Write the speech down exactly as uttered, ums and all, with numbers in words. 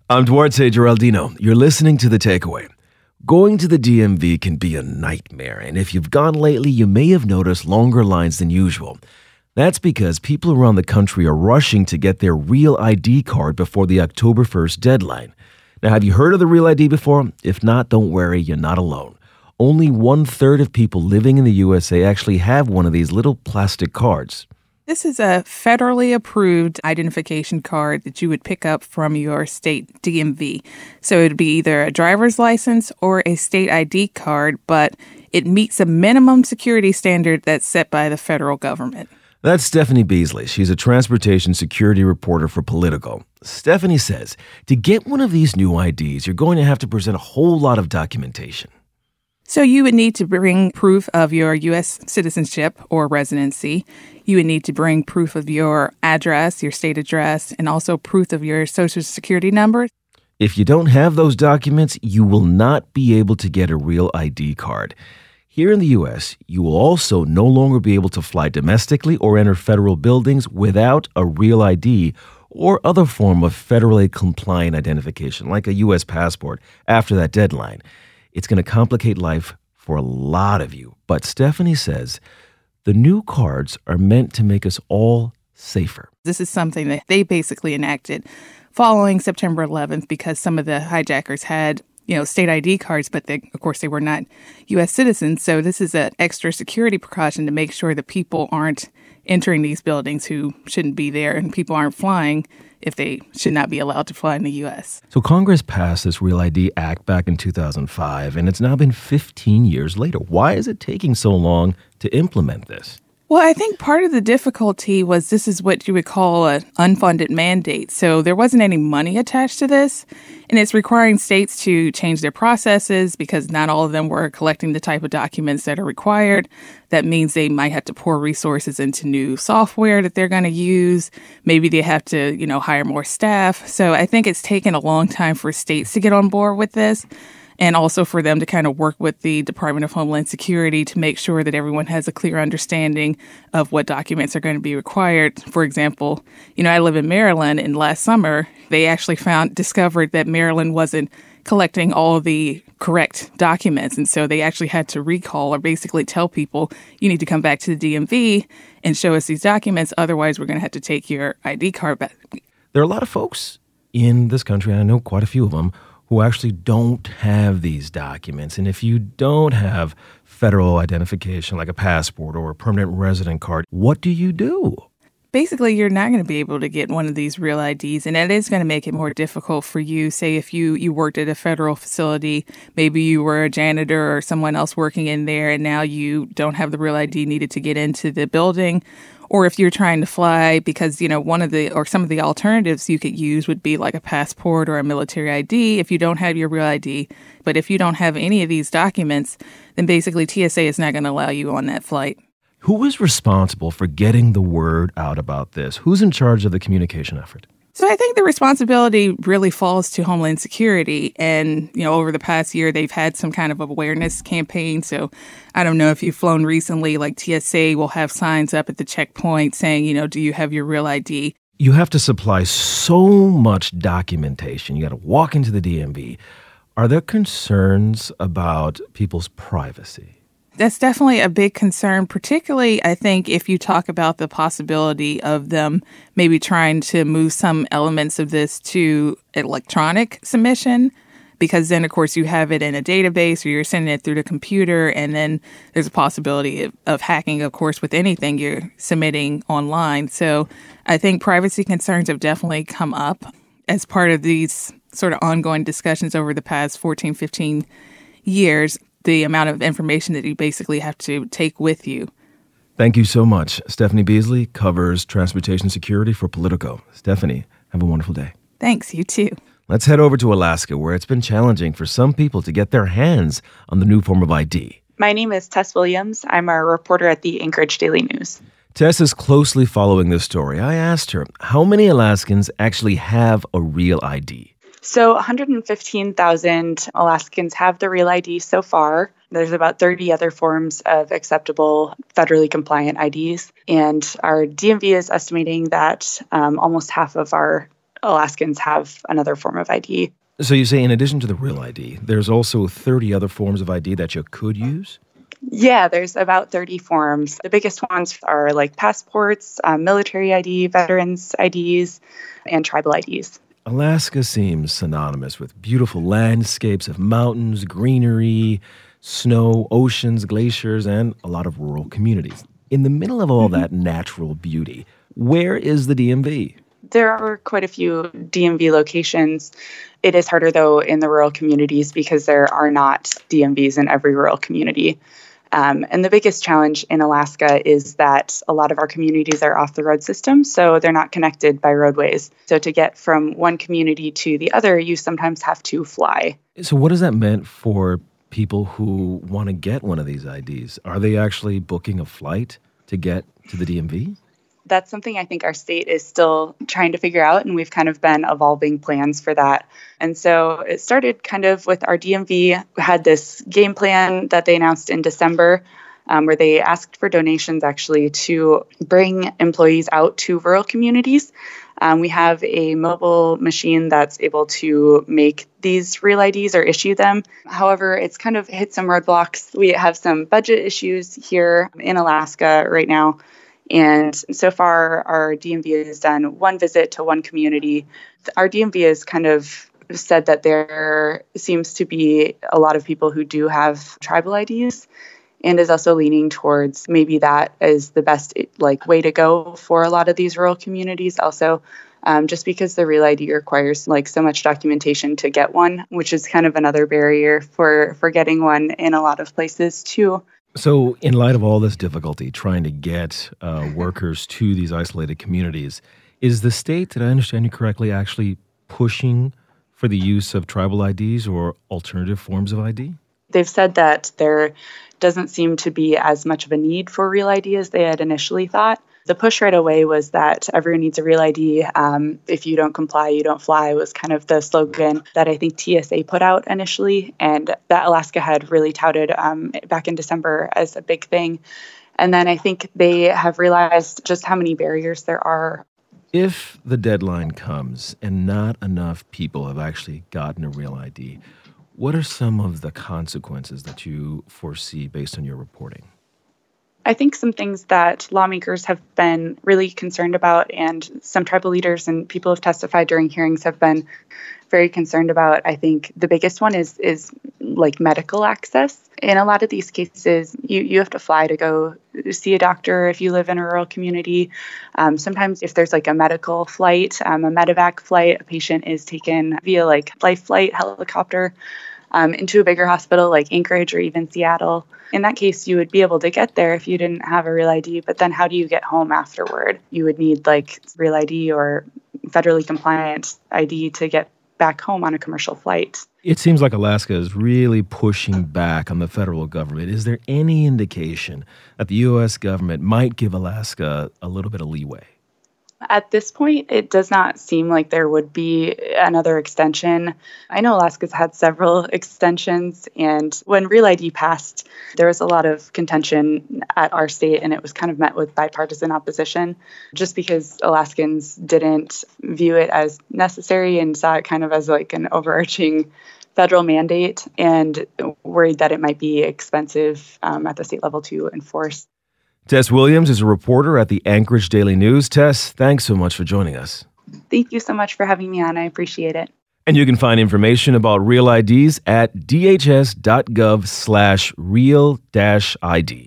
I'm Duarte Geraldino. You're listening to The Takeaway. Going to the D M V can be a nightmare, and if you've gone lately, you may have noticed longer lines than usual. That's because people around the country are rushing to get their Real I D card before the October first deadline. Now, have you heard of the Real I D before? If not, don't worry, you're not alone. Only one-third of people living in the U S A actually have one of these little plastic cards. This is a federally approved identification card that you would pick up from your state D M V. So it would be either a driver's license or a state I D card, but it meets a minimum security standard that's set by the federal government. That's Stephanie Beasley. She's a transportation security reporter for Politico. Stephanie says to get one of these new I Ds, you're going to have to present a whole lot of documentation. So you would need to bring proof of your U S citizenship or residency. You would need to bring proof of your address, your state address, and also proof of your Social Security number. If you don't have those documents, you will not be able to get a Real I D card. Here in the U S, you will also no longer be able to fly domestically or enter federal buildings without a Real I D or other form of federally compliant identification, like a U S passport, after that deadline. It's going to complicate life for a lot of you. But Stephanie says the new cards are meant to make us all safer. This is something that they basically enacted following September eleventh because some of the hijackers had, you know, state I D cards, but they, of course, they were not U S citizens. So this is an extra security precaution to make sure that people aren't entering these buildings who shouldn't be there and people aren't flying if they should not be allowed to fly in the U S. So Congress passed this Real I D Act back in two thousand five, and it's now been fifteen years later. Why is it taking so long to implement this? Well, I think part of the difficulty was this is what you would call an unfunded mandate. So there wasn't any money attached to this, and it's requiring states to change their processes because not all of them were collecting the type of documents that are required. That means they might have to pour resources into new software that they're going to use. Maybe they have to, you know, hire more staff. So I think it's taken a long time for states to get on board with this. And also for them to kind of work with the Department of Homeland Security to make sure that everyone has a clear understanding of what documents are going to be required. For example, you know, I live in Maryland, and last summer they actually found discovered that Maryland wasn't collecting all the correct documents. And so they actually had to recall or basically tell people, you need to come back to the D M V and show us these documents. Otherwise, we're going to have to take your I D card back. There are a lot of folks in this country, I know quite a few of them, who actually don't have these documents. And if you don't have federal identification like a passport or a permanent resident card, what do you do? Basically, you're not going to be able to get one of these Real I Ds, and it is going to make it more difficult for you. Say if you, you worked at a federal facility, maybe you were a janitor or someone else working in there, and now you don't have the Real I D needed to get into the building. Or if you're trying to fly, because, you know, one of the or some of the alternatives you could use would be like a passport or a military I D if you don't have your Real I D. But if you don't have any of these documents, then basically T S A is not going to allow you on that flight. Who is responsible for getting the word out about this? Who's in charge of the communication effort? So I think the responsibility really falls to Homeland Security. And, you know, over the past year, they've had some kind of awareness campaign. So I don't know if you've flown recently, like T S A will have signs up at the checkpoint saying, you know, do you have your Real I D? You have to supply so much documentation. You got to walk into the D M V. Are there concerns about people's privacy? That's definitely a big concern, particularly, I think, if you talk about the possibility of them maybe trying to move some elements of this to electronic submission, because then, of course, you have it in a database or you're sending it through the computer, and then there's a possibility of, of hacking, of course, with anything you're submitting online. So I think privacy concerns have definitely come up as part of these sort of ongoing discussions over the past fourteen, fifteen years. The amount of information that you basically have to take with you. Thank you so much. Stephanie Beasley covers transportation security for Politico. Stephanie, have a wonderful day. Thanks, you too. Let's head over to Alaska, where it's been challenging for some people to get their hands on the new form of I D. My name is Tess Williams. I'm a reporter at the Anchorage Daily News. Tess is closely following this story. I asked her, how many Alaskans actually have a Real I D? So one hundred fifteen thousand Alaskans have the Real I D so far. There's about thirty other forms of acceptable federally compliant I Ds. And our D M V is estimating that um, almost half of our Alaskans have another form of I D. So you say in addition to the Real I D, there's also thirty other forms of I D that you could use? Yeah, there's about thirty forms. The biggest ones are like passports, um, military I D, veterans I Ds, and tribal I Ds. Alaska seems synonymous with beautiful landscapes of mountains, greenery, snow, oceans, glaciers, and a lot of rural communities. In the middle of all mm-hmm. that natural beauty, where is the D M V? There are quite a few D M V locations. It is harder, though, in the rural communities because there are not D M Vs in every rural community. Um, and the biggest challenge in Alaska is that a lot of our communities are off the road system, so they're not connected by roadways. So to get from one community to the other, you sometimes have to fly. So what does that mean for people who want to get one of these I Ds? Are they actually booking a flight to get to the D M V? That's something I think our state is still trying to figure out, and we've kind of been evolving plans for that. And so it started kind of with our D M V had this game plan that they announced in December, um, where they asked for donations actually to bring employees out to rural communities. Um, we have a mobile machine that's able to make these Real I Ds or issue them. However, it's kind of hit some roadblocks. We have some budget issues here in Alaska right now. And so far, our D M V has done one visit to one community. Our D M V has kind of said that there seems to be a lot of people who do have tribal I Ds, and is also leaning towards maybe that is the best like way to go for a lot of these rural communities. Also, um, just because the Real I D requires like so much documentation to get one, which is kind of another barrier for for getting one in a lot of places too. So in light of all this difficulty trying to get uh, workers to these isolated communities, is the state, did I understand you correctly, actually pushing for the use of tribal I Ds or alternative forms of I D? They've said that there doesn't seem to be as much of a need for Real I D as they had initially thought. The push right away was that everyone needs a Real I D. Um, if you don't comply, you don't fly was kind of the slogan that I think T S A put out initially, and that Alaska had really touted um, back in December as a big thing. And then I think they have realized just how many barriers there are. If the deadline comes and not enough people have actually gotten a Real I D, what are some of the consequences that you foresee based on your reporting? I think some things that lawmakers have been really concerned about, and some tribal leaders and people who have testified during hearings have been very concerned about. I think the biggest one is is like medical access. In a lot of these cases, you, you have to fly to go see a doctor if you live in a rural community. Um, sometimes if there's like a medical flight, um, a medevac flight, a patient is taken via like life flight helicopter um, into a bigger hospital like Anchorage or even Seattle. In that case, you would be able to get there if you didn't have a Real I D, but then how do you get home afterward? You would need like Real I D or federally compliant I D to get back home on a commercial flight. It seems like Alaska is really pushing back on the federal government. Is there any indication that the U S government might give Alaska a little bit of leeway? At this point, it does not seem like there would be another extension. I know Alaska's had several extensions, and when Real I D passed, there was a lot of contention at our state, and it was kind of met with bipartisan opposition, just because Alaskans didn't view it as necessary and saw it kind of as like an overarching federal mandate, and worried that it might be expensive um, at the state level to enforce. Tess Williams is a reporter at the Anchorage Daily News. Tess, thanks so much for joining us. Thank you so much for having me on. I appreciate it. And you can find information about Real I Ds at dhs.gov slash real dash ID.